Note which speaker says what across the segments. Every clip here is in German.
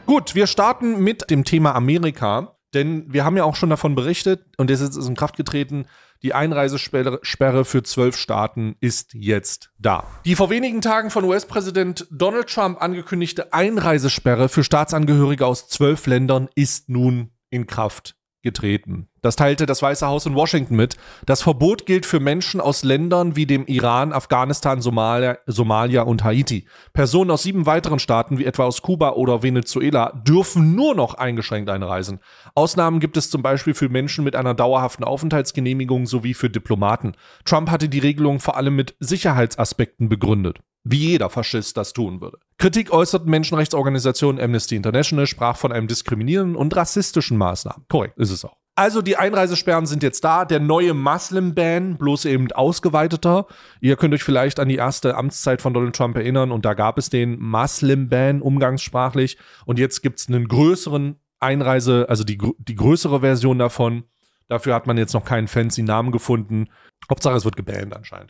Speaker 1: Gut, wir starten mit dem Thema Amerika, denn wir haben ja auch schon davon berichtet und es ist in Kraft getreten, die Einreisesperre für 12 Staaten ist jetzt da. Die vor wenigen Tagen von US-Präsident Donald Trump angekündigte Einreisesperre für Staatsangehörige aus 12 Ländern ist nun in Kraft getreten. Das teilte das Weiße Haus in Washington mit. Das Verbot gilt für Menschen aus Ländern wie dem Iran, Afghanistan, Somalia und Haiti. Personen aus 7 weiteren Staaten, wie etwa aus Kuba oder Venezuela, dürfen nur noch eingeschränkt einreisen. Ausnahmen gibt es zum Beispiel für Menschen mit einer dauerhaften Aufenthaltsgenehmigung sowie für Diplomaten. Trump hatte die Regelung vor allem mit Sicherheitsaspekten begründet. Wie jeder Faschist das tun würde. Kritik äußerten Menschenrechtsorganisationen Amnesty International, sprach von einem diskriminierenden und rassistischen Maßnahmen. Korrekt, ist es auch. Also die Einreisesperren sind jetzt da, der neue Muslim-Ban, bloß eben ausgeweiteter. Ihr könnt euch vielleicht an die erste Amtszeit von Donald Trump erinnern und da gab es den Muslim-Ban umgangssprachlich und jetzt gibt es einen größeren also die größere Version davon. Dafür hat man jetzt noch keinen fancy Namen gefunden. Hauptsache es wird gebannt anscheinend.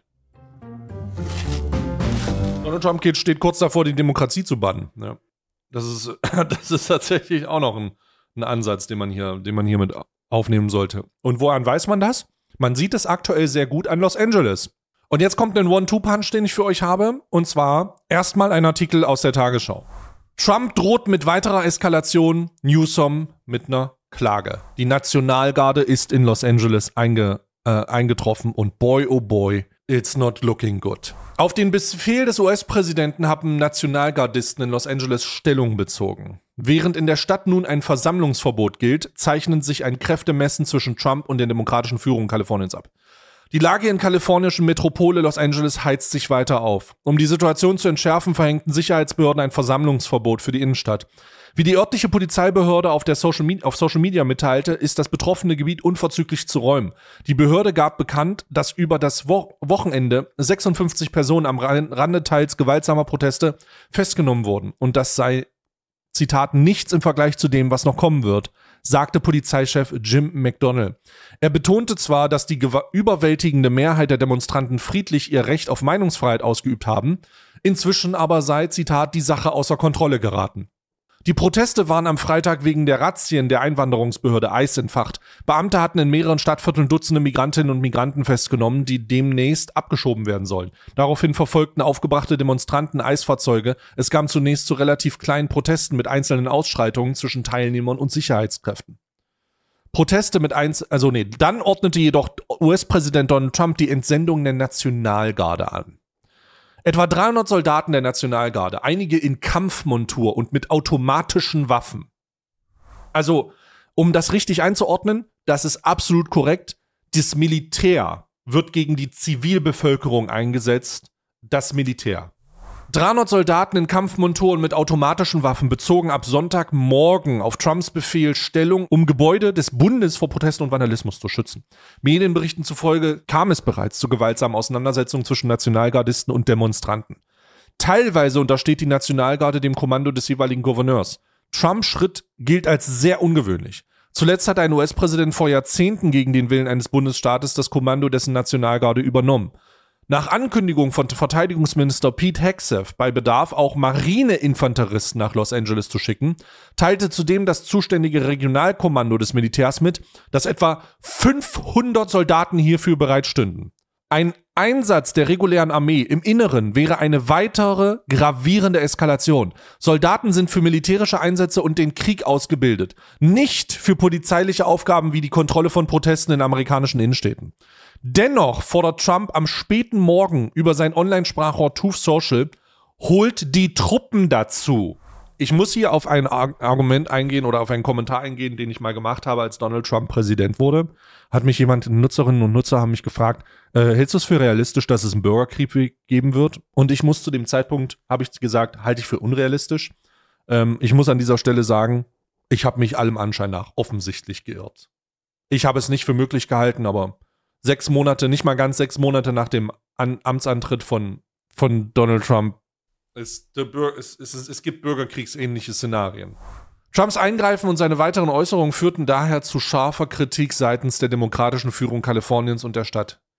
Speaker 1: Donald Trump steht kurz davor, die Demokratie zu bannen. Ja. Das ist tatsächlich auch noch ein Ansatz, den man hier mit aufnehmen sollte. Und woran weiß man das? Man sieht es aktuell sehr gut an Los Angeles. Und jetzt kommt ein One-Two-Punch, den ich für euch habe. Und zwar erstmal ein Artikel aus der Tagesschau. Trump droht mit weiterer Eskalation, Newsom mit einer Klage. Die Nationalgarde ist in Los Angeles eingetroffen und boy, oh boy, it's not looking good. Auf den Befehl des US-Präsidenten haben Nationalgardisten in Los Angeles Stellung bezogen. Während in der Stadt nun ein Versammlungsverbot gilt, zeichnen sich ein Kräftemessen zwischen Trump und der demokratischen Führung Kaliforniens ab. Die Lage in kalifornischen Metropole Los Angeles heizt sich weiter auf. Um die Situation zu entschärfen, verhängten Sicherheitsbehörden ein Versammlungsverbot für die Innenstadt. Wie die örtliche Polizeibehörde auf Social Media mitteilte, ist das betroffene Gebiet unverzüglich zu räumen. Die Behörde gab bekannt, dass über das Wochenende 56 Personen am Rande teils gewaltsamer Proteste festgenommen wurden. Und das sei, Zitat, nichts im Vergleich zu dem, was noch kommen wird, sagte Polizeichef Jim McDonnell. Er betonte zwar, dass die überwältigende Mehrheit der Demonstranten friedlich ihr Recht auf Meinungsfreiheit ausgeübt haben, inzwischen aber sei, Zitat, die Sache außer Kontrolle geraten. Die Proteste waren am Freitag wegen der Razzien der Einwanderungsbehörde ICE entfacht. Beamte hatten in mehreren Stadtvierteln Dutzende Migrantinnen und Migranten festgenommen, die demnächst abgeschoben werden sollen. Daraufhin verfolgten aufgebrachte Demonstranten ICE-Fahrzeuge. Es kam zunächst zu relativ kleinen Protesten mit einzelnen Ausschreitungen zwischen Teilnehmern und Sicherheitskräften. Dann ordnete jedoch US-Präsident Donald Trump die Entsendung der Nationalgarde an. Etwa 300 Soldaten der Nationalgarde, einige in Kampfmontur und mit automatischen Waffen. Also, um das richtig einzuordnen, das ist absolut korrekt. Das Militär wird gegen die Zivilbevölkerung eingesetzt. Das Militär. 300 Soldaten in Kampfmontur und mit automatischen Waffen bezogen ab Sonntagmorgen auf Trumps Befehl Stellung, um Gebäude des Bundes vor Protesten und Vandalismus zu schützen. Medienberichten zufolge kam es bereits zu gewaltsamen Auseinandersetzungen zwischen Nationalgardisten und Demonstranten. Teilweise untersteht die Nationalgarde dem Kommando des jeweiligen Gouverneurs. Trumps Schritt gilt als sehr ungewöhnlich. Zuletzt hat ein US-Präsident vor Jahrzehnten gegen den Willen eines Bundesstaates das Kommando dessen Nationalgarde übernommen. Nach Ankündigung von Verteidigungsminister Pete Hegseth, bei Bedarf auch Marineinfanteristen nach Los Angeles zu schicken, teilte zudem das zuständige Regionalkommando des Militärs mit, dass etwa 500 Soldaten hierfür bereitstünden. Ein Einsatz der regulären Armee im Inneren wäre eine weitere gravierende Eskalation. Soldaten sind für militärische Einsätze und den Krieg ausgebildet, nicht für polizeiliche Aufgaben wie die Kontrolle von Protesten in amerikanischen Innenstädten. Dennoch fordert Trump am späten Morgen über sein Online-Sprachrohr Truth Social, holt die Truppen dazu. Ich muss hier auf ein Argument eingehen oder auf einen Kommentar eingehen, den ich mal gemacht habe, als Donald Trump Präsident wurde. Hat mich Nutzerinnen und Nutzer haben mich gefragt, hältst du es für realistisch, dass es einen Bürgerkrieg geben wird? Und ich muss zu dem Zeitpunkt, habe ich gesagt, halte ich für unrealistisch. Ich muss an dieser Stelle sagen, ich habe mich allem Anschein nach offensichtlich geirrt. Ich habe es nicht für möglich gehalten, aber 6 Monate, nicht mal ganz 6 Monate nach dem Amtsantritt von Donald Trump, es gibt bürgerkriegsähnliche Szenarien. Trumps Eingreifen und seine weiteren Äußerungen führten daher zu scharfer Kritik seitens der demokratischen Führung Kaliforniens und der Stadt.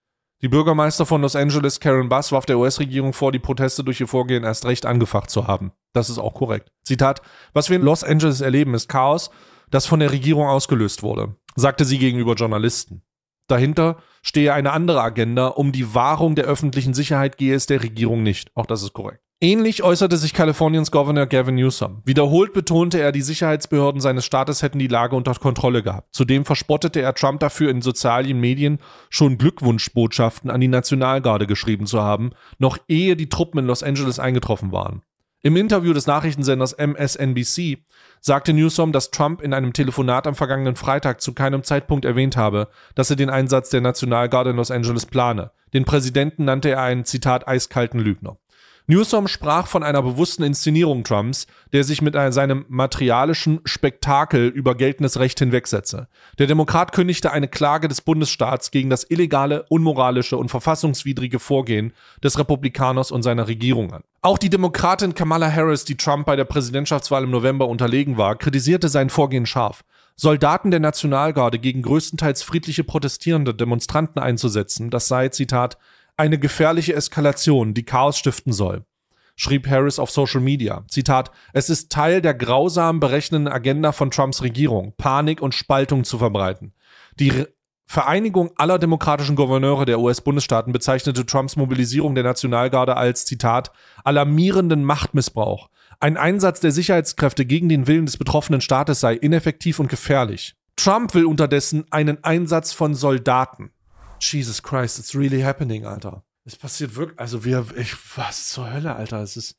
Speaker 1: Die Bürgermeister von Los Angeles, Karen Bass, warf der US-Regierung vor, die Proteste durch ihr Vorgehen erst recht angefacht zu haben. Das ist auch korrekt. Zitat: Was wir in Los Angeles erleben, ist Chaos, das von der Regierung ausgelöst wurde, sagte sie gegenüber Journalisten. Dahinter stehe eine andere Agenda, um die Wahrung der öffentlichen Sicherheit gehe es der Regierung nicht. Auch das ist korrekt. Ähnlich äußerte sich Kaliforniens Governor Gavin Newsom. Wiederholt betonte er, die Sicherheitsbehörden seines Staates hätten die Lage unter Kontrolle gehabt. Zudem verspottete er Trump dafür, in sozialen Medien schon Glückwunschbotschaften an die Nationalgarde geschrieben zu haben, noch ehe die Truppen in Los Angeles eingetroffen waren. Im Interview des Nachrichtensenders MSNBC sagte Newsom, dass Trump in einem Telefonat am vergangenen Freitag zu keinem Zeitpunkt erwähnt habe, dass er den Einsatz der Nationalgarde in Los Angeles plane. Den Präsidenten nannte er einen, Zitat, eiskalten Lügner. Newsom sprach von einer bewussten Inszenierung Trumps, der sich mit seinem materialischen Spektakel über geltendes Recht hinwegsetze. Der Demokrat kündigte eine Klage des Bundesstaats gegen das illegale, unmoralische und verfassungswidrige Vorgehen des Republikaners und seiner Regierung an. Auch die Demokratin Kamala Harris, die Trump bei der Präsidentschaftswahl im November unterlegen war, kritisierte sein Vorgehen scharf. Soldaten der Nationalgarde gegen größtenteils friedliche protestierende Demonstranten einzusetzen, das sei, Zitat, eine gefährliche Eskalation, die Chaos stiften soll, schrieb Harris auf Social Media. Zitat: Es ist Teil der grausamen, berechnenden Agenda von Trumps Regierung, Panik und Spaltung zu verbreiten. Die Vereinigung aller demokratischen Gouverneure der US-Bundesstaaten bezeichnete Trumps Mobilisierung der Nationalgarde als, Zitat, alarmierenden Machtmissbrauch. Ein Einsatz der Sicherheitskräfte gegen den Willen des betroffenen Staates sei ineffektiv und gefährlich. Trump will unterdessen einen Einsatz von Soldaten. Jesus Christ, it's really happening, Alter. Es passiert wirklich, also was zur Hölle, Alter. Das ist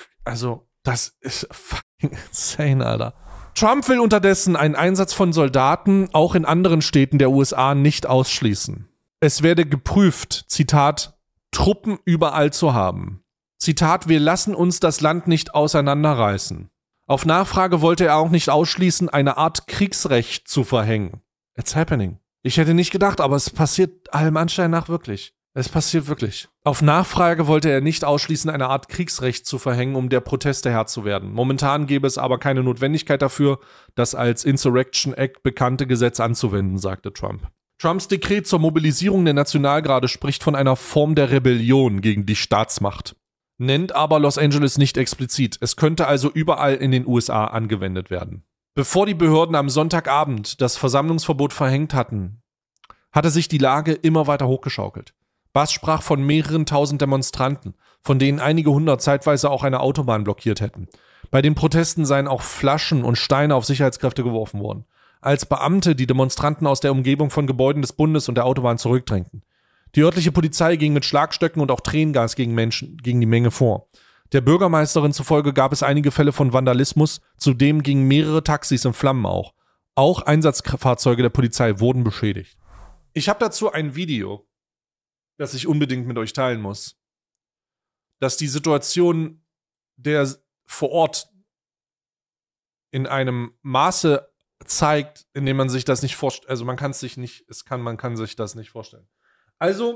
Speaker 1: fucking insane, Alter. Trump will unterdessen einen Einsatz von Soldaten auch in anderen Städten der USA nicht ausschließen. Es werde geprüft, Zitat, Truppen überall zu haben. Zitat, wir lassen uns das Land nicht auseinanderreißen. Auf Nachfrage wollte er auch nicht ausschließen, eine Art Kriegsrecht zu verhängen. It's happening. Ich hätte nicht gedacht, aber es passiert allem Anschein nach wirklich. Es passiert wirklich. Auf Nachfrage wollte er nicht ausschließen, eine Art Kriegsrecht zu verhängen, um der Proteste Herr zu werden. Momentan gäbe es aber keine Notwendigkeit dafür, das als Insurrection Act bekannte Gesetz anzuwenden, sagte Trump. Trumps Dekret zur Mobilisierung der Nationalgarde spricht von einer Form der Rebellion gegen die Staatsmacht. Nennt aber Los Angeles nicht explizit. Es könnte also überall in den USA angewendet werden. Bevor die Behörden am Sonntagabend das Versammlungsverbot verhängt hatten, hatte sich die Lage immer weiter hochgeschaukelt. Bass sprach von mehreren tausend Demonstranten, von denen einige hundert zeitweise auch eine Autobahn blockiert hätten. Bei den Protesten seien auch Flaschen und Steine auf Sicherheitskräfte geworfen worden, als Beamte die Demonstranten aus der Umgebung von Gebäuden des Bundes und der Autobahn zurückdrängten. Die örtliche Polizei ging mit Schlagstöcken und auch Tränengas gegen die Menge vor. Der Bürgermeisterin zufolge gab es einige Fälle von Vandalismus, zudem gingen mehrere Taxis in Flammen auch. Auch Einsatzfahrzeuge der Polizei wurden beschädigt. Ich habe dazu ein Video, das ich unbedingt mit euch teilen muss, das die Situation der vor Ort in einem Maße zeigt, in dem man sich das nicht vorstellt. Also man kann sich das nicht vorstellen. Also,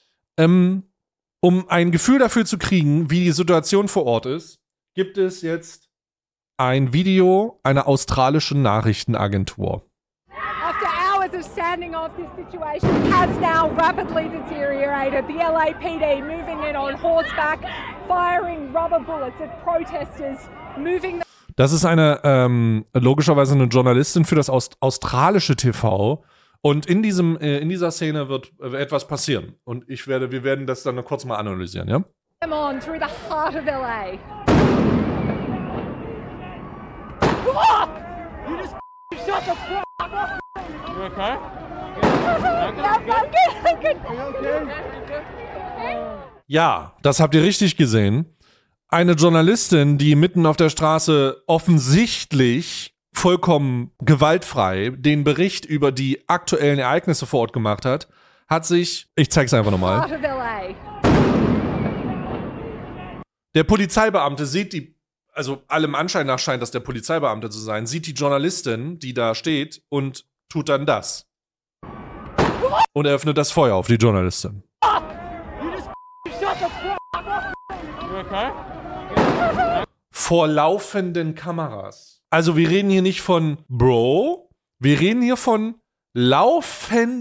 Speaker 1: um ein Gefühl dafür zu kriegen, wie die Situation vor Ort ist, gibt es jetzt ein Video einer australischen Nachrichtenagentur.
Speaker 2: After hours of standing off, this situation has now rapidly deteriorated. The LAPD moving in on horseback, firing rubber bullets at protesters, moving.
Speaker 1: Das ist logischerweise eine Journalistin für das australische TV. Und in dieser Szene wird etwas passieren. Und wir werden das dann kurz mal analysieren, ja?
Speaker 2: On through the heart of LA. You just shut the fuck up. You okay?
Speaker 1: Ja, das habt ihr richtig gesehen. Eine Journalistin, die mitten auf der Straße offensichtlich vollkommen gewaltfrei den Bericht über die aktuellen Ereignisse vor Ort gemacht hat, ich zeig's einfach nochmal. Der Polizeibeamte also allem Anschein nach scheint das der Polizeibeamte zu sein, sieht die Journalistin, die da steht und tut dann das. Und eröffnet das Feuer auf die Journalistin. Vor laufenden Kameras. Also wir reden hier nicht von Bro, wir reden hier von laufend,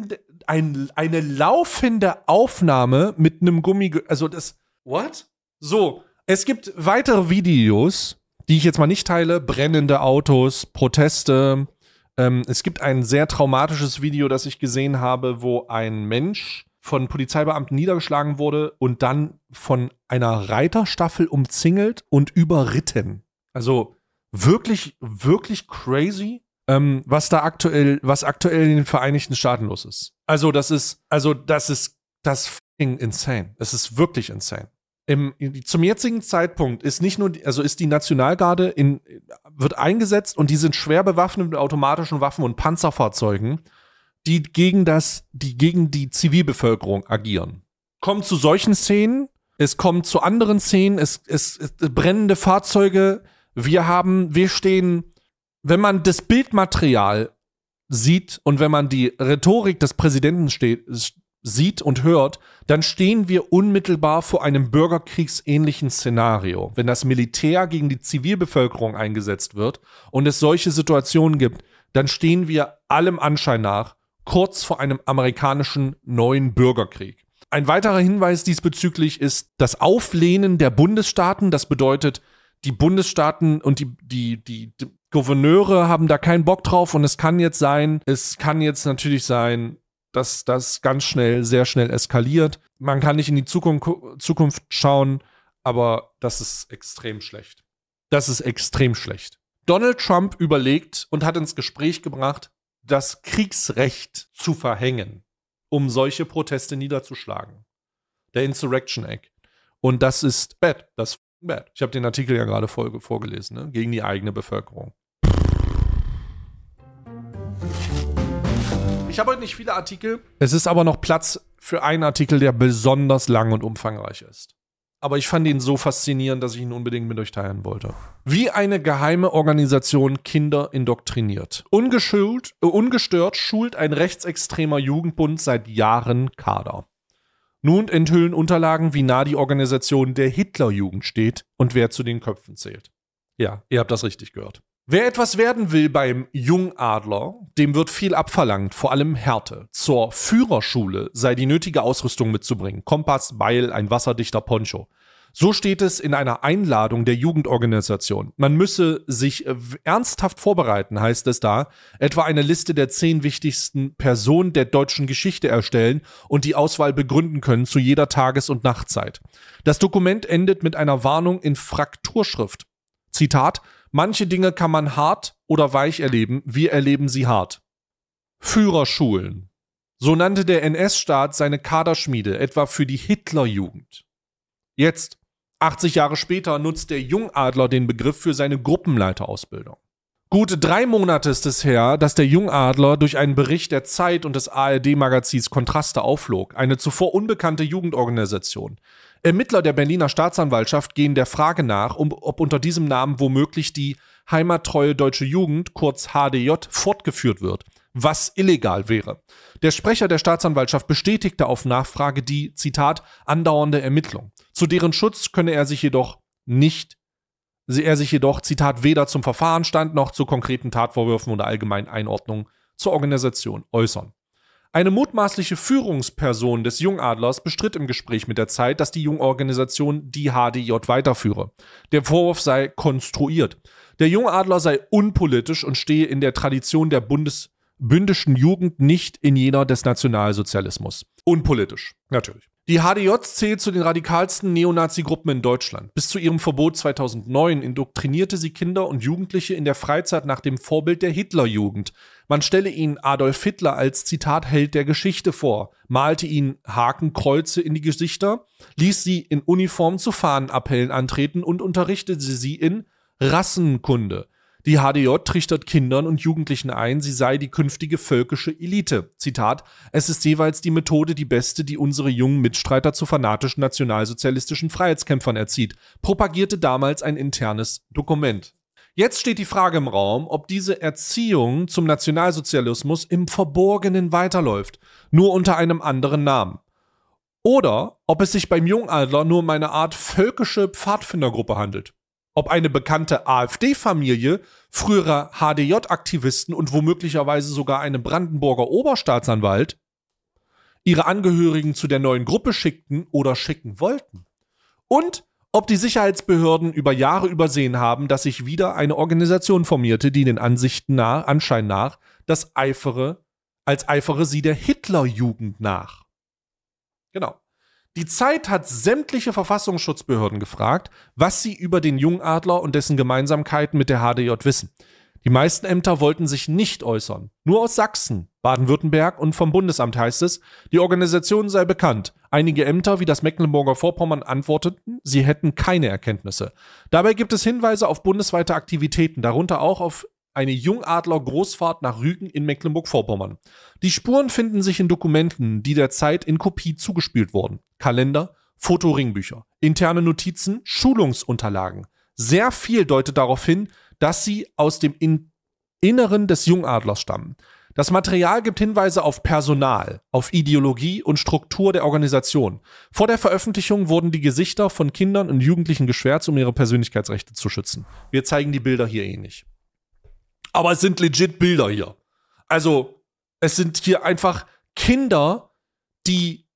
Speaker 1: eine laufende Aufnahme mit einem also das, what? So, es gibt weitere Videos, die ich jetzt mal nicht teile, brennende Autos, Proteste. Es gibt ein sehr traumatisches Video, das ich gesehen habe, wo ein Mensch von Polizeibeamten niedergeschlagen wurde und dann von einer Reiterstaffel umzingelt und überritten. Also wirklich, wirklich crazy, was aktuell in den Vereinigten Staaten los ist. Das ist fucking insane. Es ist wirklich insane. Zum jetzigen Zeitpunkt ist ist die Nationalgarde wird eingesetzt und die sind schwer bewaffnet mit automatischen Waffen und Panzerfahrzeugen, die gegen die Zivilbevölkerung agieren. Kommt zu solchen Szenen, es kommt zu anderen Szenen, es brennende Fahrzeuge, wir stehen, wenn man das Bildmaterial sieht und wenn man die Rhetorik des Präsidenten sieht und hört, dann stehen wir unmittelbar vor einem bürgerkriegsähnlichen Szenario. Wenn das Militär gegen die Zivilbevölkerung eingesetzt wird und es solche Situationen gibt, dann stehen wir allem Anschein nach kurz vor einem amerikanischen neuen Bürgerkrieg. Ein weiterer Hinweis diesbezüglich ist das Auflehnen der Bundesstaaten. Das bedeutet, die Bundesstaaten und die Gouverneure haben da keinen Bock drauf und es kann jetzt natürlich sein, dass das sehr schnell eskaliert. Man kann nicht in die Zukunft schauen, aber das ist extrem schlecht. Das ist extrem schlecht. Donald Trump überlegt und hat ins Gespräch gebracht, das Kriegsrecht zu verhängen, um solche Proteste niederzuschlagen. Der Insurrection Act. Und das ist bad. Das ist bad. Ich habe den Artikel ja gerade vorgelesen, ne? Gegen die eigene Bevölkerung. Ich habe heute nicht viele Artikel. Es ist aber noch Platz für einen Artikel, der besonders lang und umfangreich ist. Aber ich fand ihn so faszinierend, dass ich ihn unbedingt mit euch teilen wollte. Wie eine geheime Organisation Kinder indoktriniert. Ungestört schult ein rechtsextremer Jugendbund seit Jahren Kader. Nun enthüllen Unterlagen, wie nah die Organisation der Hitlerjugend steht und wer zu den Köpfen zählt. Ja, ihr habt das richtig gehört. Wer etwas werden will beim Jungadler, dem wird viel abverlangt, vor allem Härte. Zur Führerschule sei die nötige Ausrüstung mitzubringen. Kompass, Beil, ein wasserdichter Poncho. So steht es in einer Einladung der Jugendorganisation. Man müsse sich ernsthaft vorbereiten, heißt es da, etwa eine Liste der 10 wichtigsten Personen der deutschen Geschichte erstellen und die Auswahl begründen können zu jeder Tages- und Nachtzeit. Das Dokument endet mit einer Warnung in Frakturschrift. Zitat: Manche Dinge kann man hart oder weich erleben, wir erleben sie hart. Führerschulen. So nannte der NS-Staat seine Kaderschmiede, etwa für die Hitlerjugend. Jetzt, 80 Jahre später, nutzt der Jungadler den Begriff für seine Gruppenleiterausbildung. Gut 3 Monate ist es her, dass der Jungadler durch einen Bericht der Zeit und des ARD-Magazins Kontraste aufflog, eine zuvor unbekannte Jugendorganisation. Ermittler der Berliner Staatsanwaltschaft gehen der Frage nach, ob unter diesem Namen womöglich die heimattreue deutsche Jugend, kurz HDJ, fortgeführt wird, was illegal wäre. Der Sprecher der Staatsanwaltschaft bestätigte auf Nachfrage die, Zitat, andauernde Ermittlung. Zu deren Schutz könne er sich jedoch, Zitat, weder zum Verfahrensstand noch zu konkreten Tatvorwürfen oder allgemeinen Einordnungen zur Organisation äußern. Eine mutmaßliche Führungsperson des Jungadlers bestritt im Gespräch mit der Zeit, dass die Jungorganisation die HDJ weiterführe. Der Vorwurf sei konstruiert. Der Jungadler sei unpolitisch und stehe in der Tradition der bündischen Jugend, nicht in jener des Nationalsozialismus. Unpolitisch, natürlich. Die HDJ zählt zu den radikalsten Neonazi-Gruppen in Deutschland. Bis zu ihrem Verbot 2009 indoktrinierte sie Kinder und Jugendliche in der Freizeit nach dem Vorbild der Hitlerjugend. Man stelle ihnen Adolf Hitler als, Zitat, Held der Geschichte vor, malte ihnen Hakenkreuze in die Gesichter, ließ sie in Uniform zu Fahnenappellen antreten und unterrichtete sie in Rassenkunde. Die HDJ trichtert Kindern und Jugendlichen ein, sie sei die künftige völkische Elite. Zitat, es ist jeweils die Methode die beste, die unsere jungen Mitstreiter zu fanatischen nationalsozialistischen Freiheitskämpfern erzieht, propagierte damals ein internes Dokument. Jetzt steht die Frage im Raum, ob diese Erziehung zum Nationalsozialismus im Verborgenen weiterläuft, nur unter einem anderen Namen. Oder ob es sich beim Jungadler nur um eine Art völkische Pfadfindergruppe handelt. Ob eine bekannte AfD-Familie, früherer HDJ-Aktivisten und womöglicherweise sogar einem Brandenburger Oberstaatsanwalt ihre Angehörigen zu der neuen Gruppe schickten oder schicken wollten. Und ob die Sicherheitsbehörden über Jahre übersehen haben, dass sich wieder eine Organisation formierte, die den Anschein nach als eifere sie der Hitlerjugend nach. Genau. Die Zeit hat sämtliche Verfassungsschutzbehörden gefragt, was sie über den Jungadler und dessen Gemeinsamkeiten mit der HDJ wissen. Die meisten Ämter wollten sich nicht äußern. Nur aus Sachsen, Baden-Württemberg und vom Bundesamt heißt es, die Organisation sei bekannt. Einige Ämter wie das Mecklenburger Vorpommern antworteten, sie hätten keine Erkenntnisse. Dabei gibt es Hinweise auf bundesweite Aktivitäten, darunter auch auf eine Jungadler-Großfahrt nach Rügen in Mecklenburg-Vorpommern. Die Spuren finden sich in Dokumenten, die der Zeit in Kopie zugespielt wurden. Kalender, Fotoringbücher, interne Notizen, Schulungsunterlagen. Sehr viel deutet darauf hin, dass sie aus dem Inneren des Jungadlers stammen. Das Material gibt Hinweise auf Personal, auf Ideologie und Struktur der Organisation. Vor der Veröffentlichung wurden die Gesichter von Kindern und Jugendlichen geschwärzt, um ihre Persönlichkeitsrechte zu schützen. Wir zeigen die Bilder hier eh nicht. Aber es sind legit Bilder hier. Also, es sind hier einfach Kinder, die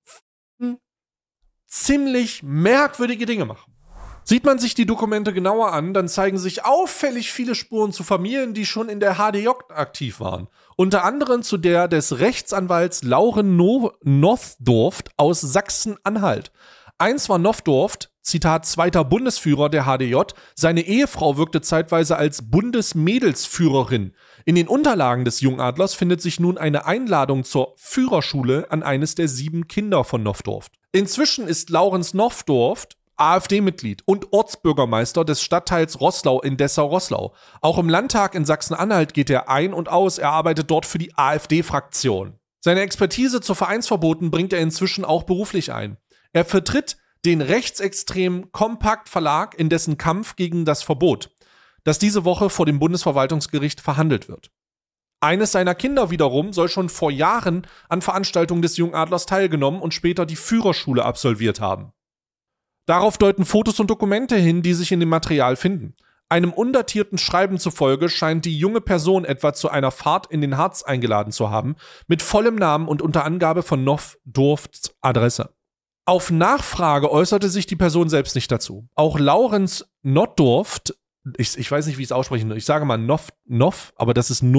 Speaker 1: ziemlich merkwürdige Dinge machen. Sieht man sich die Dokumente genauer an, dann zeigen sich auffällig viele Spuren zu Familien, die schon in der HDJ aktiv waren. Unter anderem zu der des Rechtsanwalts Lauren Nothdorft aus Sachsen-Anhalt. Eins war Nothdorft, Zitat, zweiter Bundesführer der HDJ. Seine Ehefrau wirkte zeitweise als Bundesmädelsführerin. In den Unterlagen des Jungadlers findet sich nun eine Einladung zur Führerschule an eines der 7 Kinder von Nothdorft. Inzwischen ist Laurens Nothdorft AfD-Mitglied und Ortsbürgermeister des Stadtteils Roßlau in Dessau-Roßlau. Auch im Landtag in Sachsen-Anhalt geht er ein und aus. Er arbeitet dort für die AfD-Fraktion. Seine Expertise zu Vereinsverboten bringt er inzwischen auch beruflich ein. Er vertritt den rechtsextremen Kompakt Verlag in dessen Kampf gegen das Verbot, das diese Woche vor dem Bundesverwaltungsgericht verhandelt wird. Eines seiner Kinder wiederum soll schon vor Jahren an Veranstaltungen des Jungadlers teilgenommen und später die Führerschule absolviert haben. Darauf deuten Fotos und Dokumente hin, die sich in dem Material finden. Einem undatierten Schreiben zufolge scheint die junge Person etwa zu einer Fahrt in den Harz eingeladen zu haben, mit vollem Namen und unter Angabe von Nothdorfts Adresse. Auf Nachfrage äußerte sich die Person selbst nicht dazu. Auch Laurens Nothdorft, ich weiß nicht, wie ich es ausspreche, ich sage mal Noth, aber das ist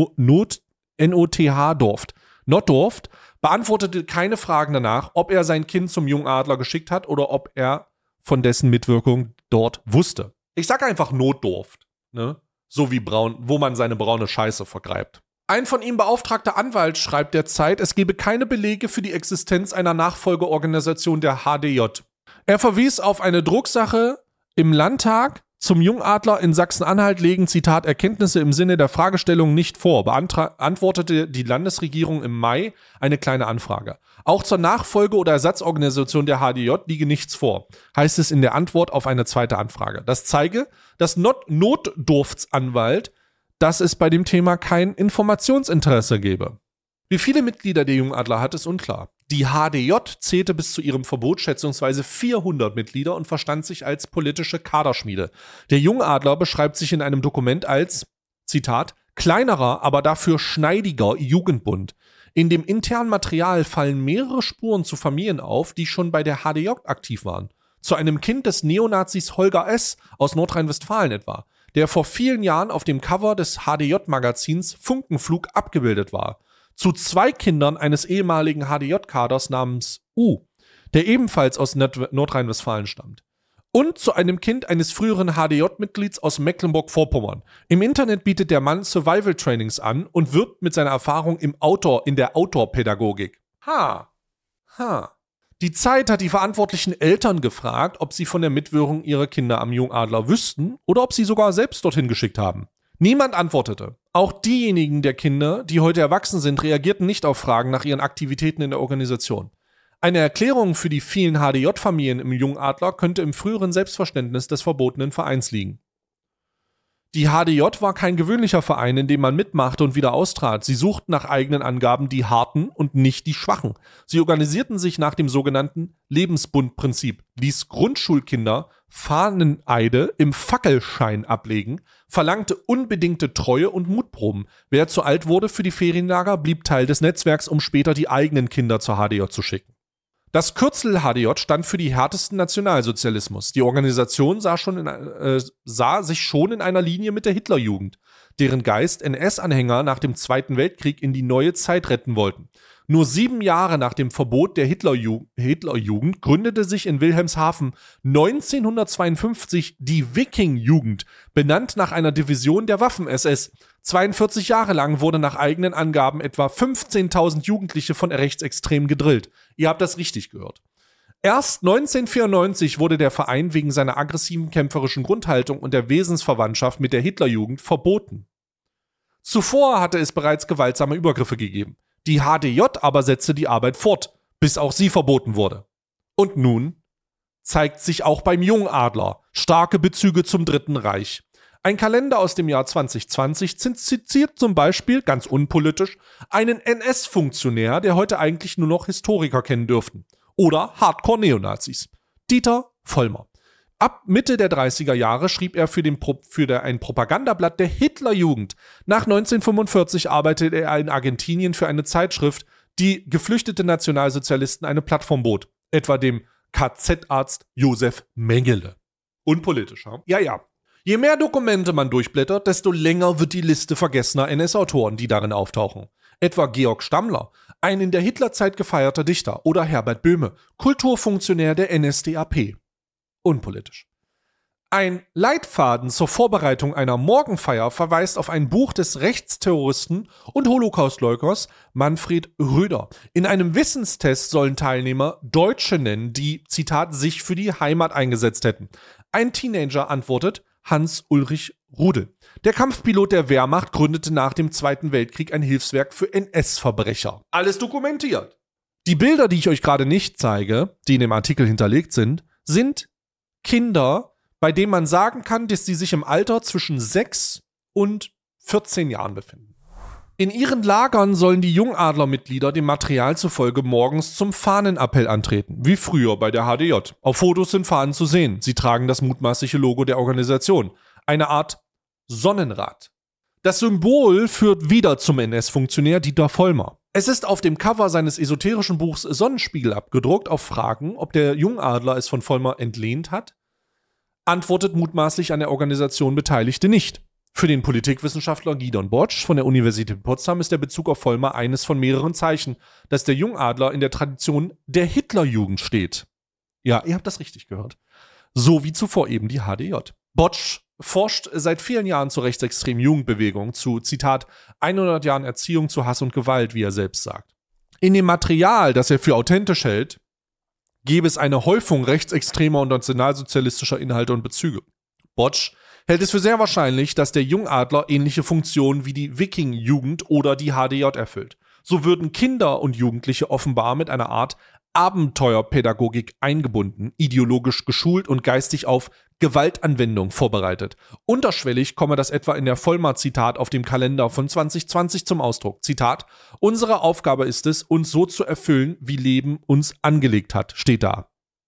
Speaker 1: N-O-T-H Dorft. Nothdorft beantwortete keine Fragen danach, ob er sein Kind zum Jungadler geschickt hat oder ob er von dessen Mitwirkung dort wusste. Ich sage einfach Nothdorft, ne? So wie braun, wo man seine braune Scheiße vergräbt. Ein von ihm beauftragter Anwalt schreibt der Zeit, es gebe keine Belege für die Existenz einer Nachfolgeorganisation der HDJ. Er verwies auf eine Drucksache im Landtag. Zum Jungadler in Sachsen-Anhalt legen, Zitat, Erkenntnisse im Sinne der Fragestellung nicht vor, beantwortete die Landesregierung im Mai eine kleine Anfrage. Auch zur Nachfolge- oder Ersatzorganisation der HDJ liege nichts vor, heißt es in der Antwort auf eine zweite Anfrage. Das zeige, dass Nothdorftsanwalt, dass es bei dem Thema kein Informationsinteresse gebe. Wie viele Mitglieder der Jungadler hat, ist unklar. Die HDJ zählte bis zu ihrem Verbot schätzungsweise 400 Mitglieder und verstand sich als politische Kaderschmiede. Der Jungadler beschreibt sich in einem Dokument als, Zitat, kleinerer, aber dafür schneidiger Jugendbund. In dem internen Material fallen mehrere Spuren zu Familien auf, die schon bei der HDJ aktiv waren. Zu einem Kind des Neonazis Holger S. aus Nordrhein-Westfalen etwa, der vor vielen Jahren auf dem Cover des HDJ-Magazins Funkenflug abgebildet war. Zu 2 Kindern eines ehemaligen HDJ-Kaders namens U, der ebenfalls aus Nordrhein-Westfalen stammt. Und zu einem Kind eines früheren HDJ-Mitglieds aus Mecklenburg-Vorpommern. Im Internet bietet der Mann Survival-Trainings an und wirbt mit seiner Erfahrung in der Outdoor-Pädagogik. Die Zeit hat die verantwortlichen Eltern gefragt, ob sie von der Mitwirkung ihrer Kinder am Jungadler wüssten oder ob sie sogar selbst dorthin geschickt haben. Niemand antwortete. Auch diejenigen der Kinder, die heute erwachsen sind, reagierten nicht auf Fragen nach ihren Aktivitäten in der Organisation. Eine Erklärung für die vielen HDJ-Familien im Jungadler könnte im früheren Selbstverständnis des verbotenen Vereins liegen. Die HDJ war kein gewöhnlicher Verein, in dem man mitmachte und wieder austrat. Sie suchten nach eigenen Angaben die Harten und nicht die Schwachen. Sie organisierten sich nach dem sogenannten Lebensbundprinzip, ließ Grundschulkinder Fahneneide im Fackelschein ablegen, verlangte unbedingte Treue und Mutproben. Wer zu alt wurde für die Ferienlager, blieb Teil des Netzwerks, um später die eigenen Kinder zur HDJ zu schicken. Das Kürzel HDJ stand für die härtesten Nationalsozialismus. Die Organisation sah sich schon in einer Linie mit der Hitlerjugend, deren Geist NS-Anhänger nach dem Zweiten Weltkrieg in die neue Zeit retten wollten. Nur 7 Jahre nach dem Verbot der Hitlerjugend gründete sich in Wilhelmshaven 1952 die Wiking-Jugend, benannt nach einer Division der Waffen-SS. 42 Jahre lang wurde nach eigenen Angaben etwa 15.000 Jugendliche von Rechtsextremen gedrillt. Ihr habt das richtig gehört. Erst 1994 wurde der Verein wegen seiner aggressiven kämpferischen Grundhaltung und der Wesensverwandtschaft mit der Hitlerjugend verboten. Zuvor hatte es bereits gewaltsame Übergriffe gegeben. Die HDJ aber setzte die Arbeit fort, bis auch sie verboten wurde. Und nun zeigt sich auch beim Jungadler starke Bezüge zum Dritten Reich. Ein Kalender aus dem Jahr 2020 zitiert zum Beispiel, ganz unpolitisch, einen NS-Funktionär, der heute eigentlich nur noch Historiker kennen dürften. Oder Hardcore-Neonazis. Dieter Vollmer. Ab Mitte der 30er Jahre schrieb er für ein Propagandablatt der Hitlerjugend. Nach 1945 arbeitete er in Argentinien für eine Zeitschrift, die geflüchtete Nationalsozialisten eine Plattform bot. Etwa dem KZ-Arzt Josef Mengele. Unpolitisch, ha? Ja. Je mehr Dokumente man durchblättert, desto länger wird die Liste vergessener NS-Autoren, die darin auftauchen. Etwa Georg Stammler, ein in der Hitlerzeit gefeierter Dichter, oder Herbert Böhme, Kulturfunktionär der NSDAP. Unpolitisch. Ein Leitfaden zur Vorbereitung einer Morgenfeier verweist auf ein Buch des Rechtsterroristen und Holocaustleugners Manfred Röder. In einem Wissenstest sollen Teilnehmer Deutsche nennen, die, Zitat, sich für die Heimat eingesetzt hätten. Ein Teenager antwortet Hans-Ulrich Rudel. Der Kampfpilot der Wehrmacht gründete nach dem Zweiten Weltkrieg ein Hilfswerk für NS-Verbrecher. Alles dokumentiert. Die Bilder, die ich euch gerade nicht zeige, die in dem Artikel hinterlegt sind Kinder, bei denen man sagen kann, dass sie sich im Alter zwischen 6 und 14 Jahren befinden. In ihren Lagern sollen die Jungadlermitglieder dem Material zufolge morgens zum Fahnenappell antreten, wie früher bei der HDJ. Auf Fotos sind Fahnen zu sehen. Sie tragen das mutmaßliche Logo der Organisation, eine Art Sonnenrad. Das Symbol führt wieder zum NS-Funktionär Dieter Vollmer. Es ist auf dem Cover seines esoterischen Buchs Sonnenspiegel abgedruckt. Auf Fragen, ob der Jungadler es von Vollmer entlehnt hat, antwortet mutmaßlich an der Organisation Beteiligte nicht. Für den Politikwissenschaftler Gidon Botsch von der Universität Potsdam ist der Bezug auf Vollmer eines von mehreren Zeichen, dass der Jungadler in der Tradition der Hitlerjugend steht. Ja, ihr habt das richtig gehört. So wie zuvor eben die HDJ. Botsch forscht seit vielen Jahren zur rechtsextremen Jugendbewegung, zu, Zitat, 100 Jahren Erziehung zu Hass und Gewalt, wie er selbst sagt. In dem Material, das er für authentisch hält, gäbe es eine Häufung rechtsextremer und nationalsozialistischer Inhalte und Bezüge. Botsch hält es für sehr wahrscheinlich, dass der Jungadler ähnliche Funktionen wie die Wiking-Jugend oder die HDJ erfüllt. So würden Kinder und Jugendliche offenbar mit einer Art Abenteuerpädagogik eingebunden, ideologisch geschult und geistig auf Gewaltanwendung vorbereitet. Unterschwellig komme das etwa in der Vollmer-Zitat auf dem Kalender von 2020 zum Ausdruck. Zitat: Unsere Aufgabe ist es, uns so zu erfüllen, wie Leben uns angelegt hat, steht da.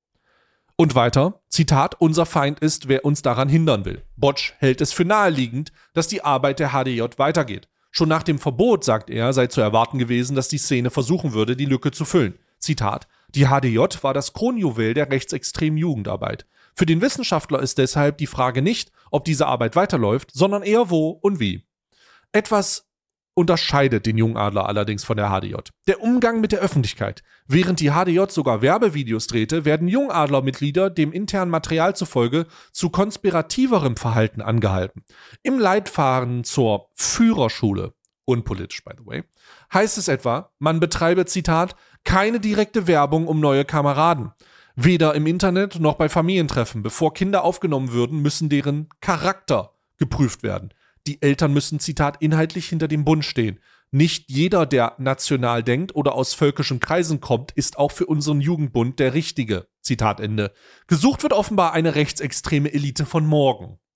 Speaker 1: Und weiter, Zitat: Unser Feind ist, wer uns daran hindern will. Botsch hält es für naheliegend, dass die Arbeit der HDJ weitergeht. Schon nach dem Verbot, sagt er, sei zu erwarten gewesen, dass die Szene versuchen würde, die Lücke zu füllen. Zitat: Die HDJ war das Kronjuwel der rechtsextremen Jugendarbeit. Für den Wissenschaftler ist deshalb die Frage nicht, ob diese Arbeit weiterläuft, sondern eher wo und wie. Etwas unterscheidet den Jungadler allerdings von der HDJ: der Umgang mit der Öffentlichkeit. Während die HDJ sogar Werbevideos drehte, werden Jungadler-Mitglieder dem internen Material zufolge zu konspirativerem Verhalten angehalten. Im Leitfaden zur Führerschule, unpolitisch by the way, heißt es etwa, man betreibe, Zitat, keine direkte Werbung um neue Kameraden. Weder im Internet noch bei Familientreffen. Bevor Kinder aufgenommen würden, müssen deren Charakter geprüft werden. Die Eltern müssen, Zitat, inhaltlich hinter dem Bund stehen. Nicht jeder, der national denkt oder aus völkischen Kreisen kommt, ist auch für unseren Jugendbund der Richtige. Zitat Ende. Gesucht wird offenbar eine rechtsextreme Elite von morgen.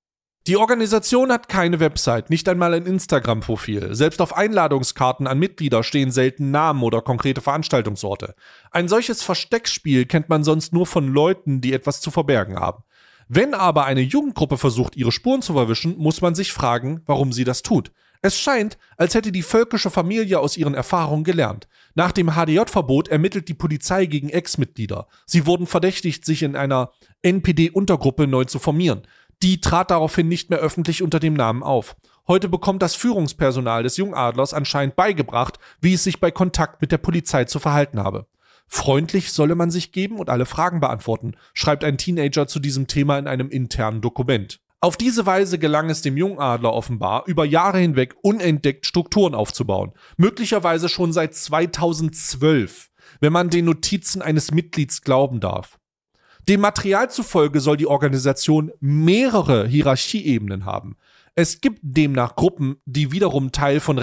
Speaker 1: Die Organisation hat keine Website, nicht einmal ein Instagram-Profil. Selbst auf Einladungskarten an Mitglieder stehen selten Namen oder konkrete Veranstaltungsorte. Ein solches Versteckspiel kennt man sonst nur von Leuten, die etwas zu verbergen haben. Wenn aber eine Jugendgruppe versucht, ihre Spuren zu verwischen, muss man sich fragen, warum sie das tut. Es scheint, als hätte die völkische Familie aus ihren Erfahrungen gelernt. Nach dem HDJ-Verbot ermittelt die Polizei gegen Ex-Mitglieder. Sie wurden verdächtigt, sich in einer NPD-Untergruppe neu zu formieren. Die trat daraufhin nicht mehr öffentlich unter dem Namen auf. Heute bekommt das Führungspersonal des Jungadlers anscheinend beigebracht, wie es sich bei Kontakt mit der Polizei zu verhalten habe. Freundlich solle man sich geben und alle Fragen beantworten, schreibt ein Teenager zu diesem Thema in einem internen Dokument. Auf diese Weise gelang es dem Jungadler offenbar, über Jahre hinweg unentdeckt Strukturen aufzubauen. Möglicherweise schon seit 2012, wenn man den Notizen eines Mitglieds glauben darf. Dem Material zufolge soll die Organisation mehrere Hierarchieebenen haben. Es gibt demnach Gruppen, die wiederum Teil von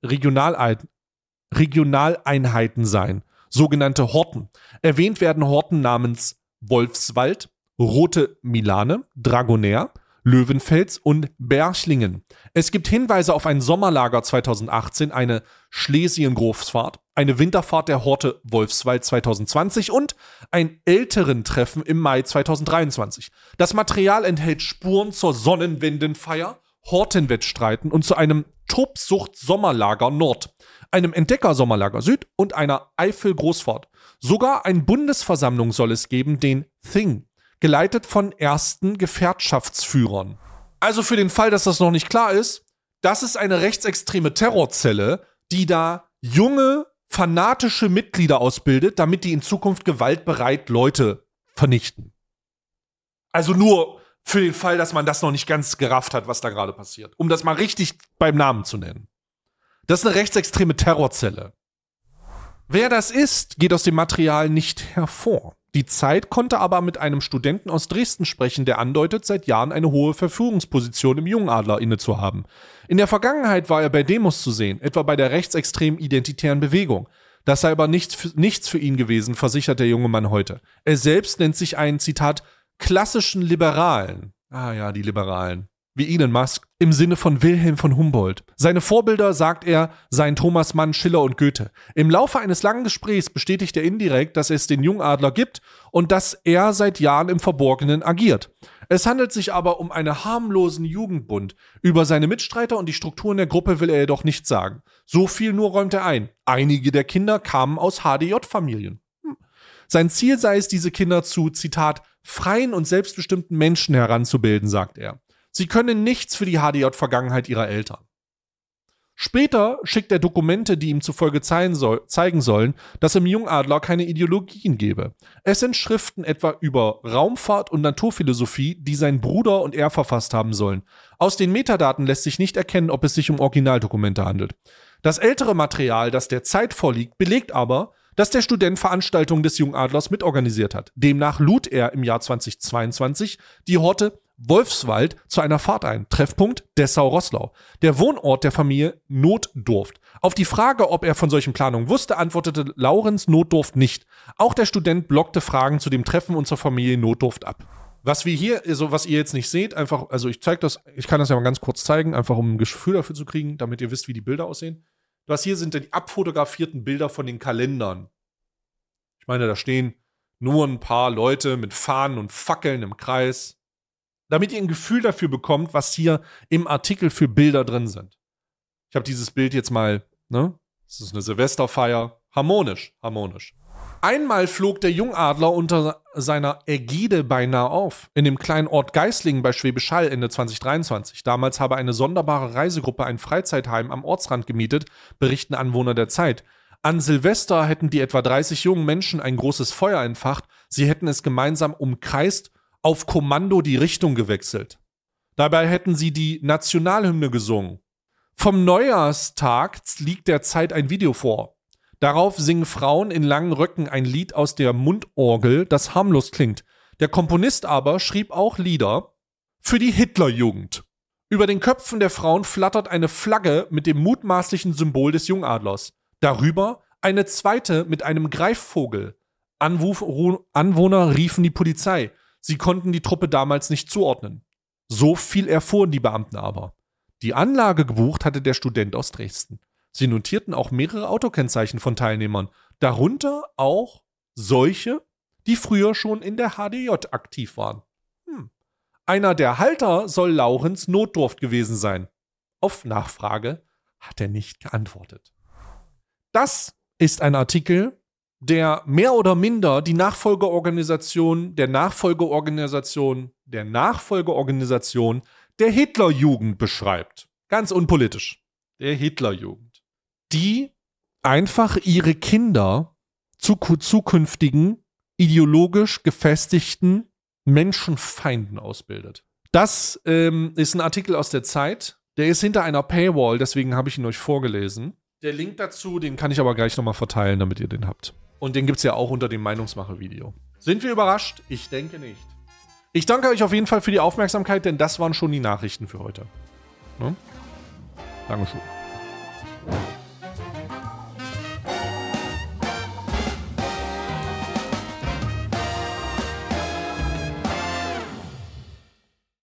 Speaker 1: Regionaleinheiten seien, sogenannte Horten. Erwähnt werden Horten namens Wolfswald, Rote Milane, Dragoner, Löwenfels und Berchlingen. Es gibt Hinweise auf ein Sommerlager 2018, eine Schlesien-Großfahrt, eine Winterfahrt der Horte Wolfswald 2020 und ein älteren Treffen im Mai 2023. Das Material enthält Spuren zur Sonnenwendenfeier, Hortenwettstreiten und zu einem Tobsucht-Sommerlager Nord, einem Entdecker-Sommerlager Süd und einer Eifel-Großfahrt. Sogar eine Bundesversammlung soll es geben, den Thing, geleitet von ersten Gefährtschaftsführern. Also für den Fall, dass das noch nicht klar ist, das ist eine rechtsextreme Terrorzelle, die da junge, fanatische Mitglieder ausbildet, damit die in Zukunft gewaltbereit Leute vernichten. Also nur für den Fall, dass man das noch nicht ganz gerafft hat, was da gerade passiert. Um das mal richtig beim Namen zu nennen. Das ist eine rechtsextreme Terrorzelle. Wer das ist, geht aus dem Material nicht hervor. Die Zeit konnte aber mit einem Studenten aus Dresden sprechen, der andeutet, seit Jahren eine hohe Verführungsposition im Jungadler inne zu haben. In der Vergangenheit war er bei Demos zu sehen, etwa bei der rechtsextremen identitären Bewegung. Das sei aber nichts für ihn gewesen, versichert der junge Mann heute. Er selbst nennt sich einen, Zitat, klassischen Liberalen. Ah ja, die Liberalen. Wie Elon Musk, im Sinne von Wilhelm von Humboldt. Seine Vorbilder, sagt er, seien Thomas Mann, Schiller und Goethe. Im Laufe eines langen Gesprächs bestätigt er indirekt, dass es den Jungadler gibt und dass er seit Jahren im Verborgenen agiert. Es handelt sich aber um einen harmlosen Jugendbund. Über seine Mitstreiter und die Strukturen der Gruppe will er jedoch nichts sagen. So viel nur räumt er ein. Einige der Kinder kamen aus HDJ-Familien. Sein Ziel sei es, diese Kinder zu, Zitat, freien und selbstbestimmten Menschen heranzubilden, sagt er. Sie können nichts für die HDJ-Vergangenheit ihrer Eltern. Später schickt er Dokumente, die ihm zufolge zeigen sollen, dass im Jungadler keine Ideologien gebe. Es sind Schriften etwa über Raumfahrt und Naturphilosophie, die sein Bruder und er verfasst haben sollen. Aus den Metadaten lässt sich nicht erkennen, ob es sich um Originaldokumente handelt. Das ältere Material, das der Zeit vorliegt, belegt aber, dass der Student Veranstaltungen des Jungadlers mitorganisiert hat. Demnach lud er im Jahr 2022 die Horte Wolfswald zu einer Fahrt ein. Treffpunkt Dessau-Roßlau. Der Wohnort der Familie Notdurft. Auf die Frage, ob er von solchen Planungen wusste, antwortete Laurenz Notdurft nicht. Auch der Student blockte Fragen zu dem Treffen und zur Familie Notdurft ab. Was wir hier, also was ihr jetzt nicht seht, einfach, also ich kann das ja mal ganz kurz zeigen, einfach um ein Gefühl dafür zu kriegen, damit ihr wisst, wie die Bilder aussehen. Was hier sind die abfotografierten Bilder von den Kalendern. Ich meine, da stehen nur ein paar Leute mit Fahnen und Fackeln im Kreis. Damit ihr ein Gefühl dafür bekommt, was hier im Artikel für Bilder drin sind. Ich habe dieses Bild jetzt mal, ne? Das ist eine Silvesterfeier. Harmonisch. Einmal flog der Jungadler unter seiner Ägide beinahe auf. In dem kleinen Ort Geislingen bei Schwäbisch Hall Ende 2023. Damals habe eine sonderbare Reisegruppe ein Freizeitheim am Ortsrand gemietet, berichten Anwohner der Zeit. An Silvester hätten die etwa 30 jungen Menschen ein großes Feuer entfacht. Sie hätten es gemeinsam umkreist, auf Kommando die Richtung gewechselt. Dabei hätten sie die Nationalhymne gesungen. Vom Neujahrstag liegt der Zeit ein Video vor. Darauf singen Frauen in langen Röcken ein Lied aus der Mundorgel, das harmlos klingt. Der Komponist aber schrieb auch Lieder für die Hitlerjugend. Über den Köpfen der Frauen flattert eine Flagge mit dem mutmaßlichen Symbol des Jungadlers. Darüber eine zweite mit einem Greifvogel. Anwohner riefen die Polizei. Sie konnten die Truppe damals nicht zuordnen. So viel erfuhren die Beamten aber. Die Anlage gebucht hatte der Student aus Dresden. Sie notierten auch mehrere Autokennzeichen von Teilnehmern, darunter auch solche, die früher schon in der HDJ aktiv waren. Einer der Halter soll Laurenz Notdurft gewesen sein. Auf Nachfrage hat er nicht geantwortet. Das ist ein Artikel, der mehr oder minder die Nachfolgeorganisation der Hitlerjugend beschreibt. Ganz unpolitisch. Der Hitlerjugend. Die einfach ihre Kinder zu zukünftigen, ideologisch gefestigten Menschenfeinden ausbildet. Das ist ein Artikel aus der Zeit. Der ist hinter einer Paywall, deswegen habe ich ihn euch vorgelesen. Der Link dazu, den kann ich aber gleich nochmal verteilen, damit ihr den habt. Und den gibt es ja auch unter dem Meinungsmache-Video. Sind wir überrascht? Ich denke nicht. Ich danke euch auf jeden Fall für die Aufmerksamkeit, denn das waren schon die Nachrichten für heute. Ne? Dankeschön.